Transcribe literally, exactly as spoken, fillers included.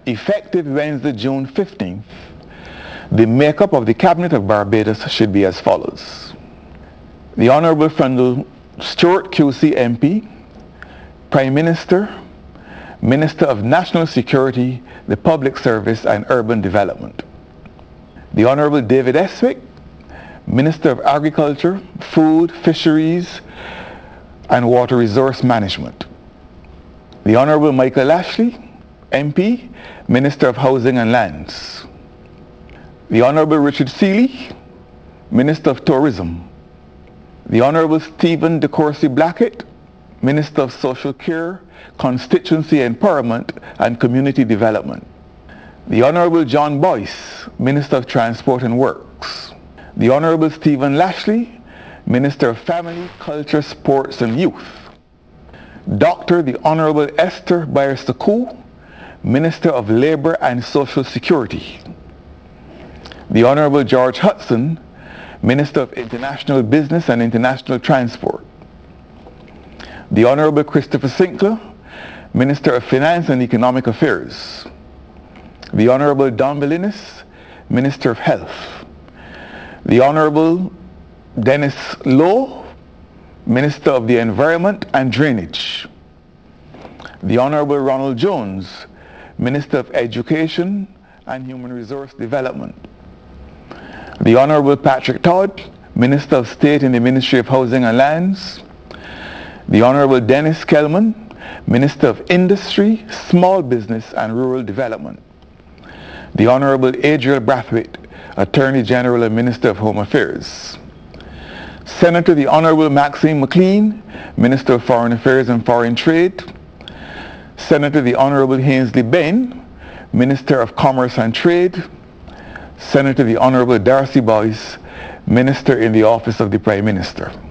Effective Wednesday, June fifteenth, the makeup of the Cabinet of Barbados should be as follows. The Honorable Friendle Stuart Q C M P, Prime Minister, Minister of National Security, the Public Service and Urban Development. The Honorable David Estwick, Minister of Agriculture, Food, Fisheries and Water Resource Management. The Honorable Michael Lashley, M P, Minister of Housing and Lands. The Honorable Richard Seeley, Minister of Tourism. The Honorable Stephen De Courcy Blackett, Minister of Social Care, Constituency Empowerment and Community Development. The Honorable John Boyce, Minister of Transport and Works. The Honorable Stephen Lashley, Minister of Family, Culture, Sports and Youth. Doctor the Honorable Esther Byers-Taku, Minister of Labour and Social Security. The Honorable George Hudson, Minister of International Business and International Transport. The Honorable Christopher Sinclair, Minister of Finance and Economic Affairs. The Honorable Don Belinis, Minister of Health. The Honorable Dennis Lowe, Minister of the Environment and Drainage. The Honorable Ronald Jones, Minister of Education and Human Resource Development. The Honorable Patrick Todd, Minister of State in the Ministry of Housing and Lands. The Honorable Dennis Kelman, Minister of Industry, Small Business and Rural Development. The Honorable Adriel Brathwaite, Attorney General and Minister of Home Affairs. Senator the Honorable Maxine McLean, Minister of Foreign Affairs and Foreign Trade. Senator the Honorable Hainsley Benn, Minister of Commerce and Trade. Senator the Honorable Darcy Boyce, Minister in the Office of the Prime Minister.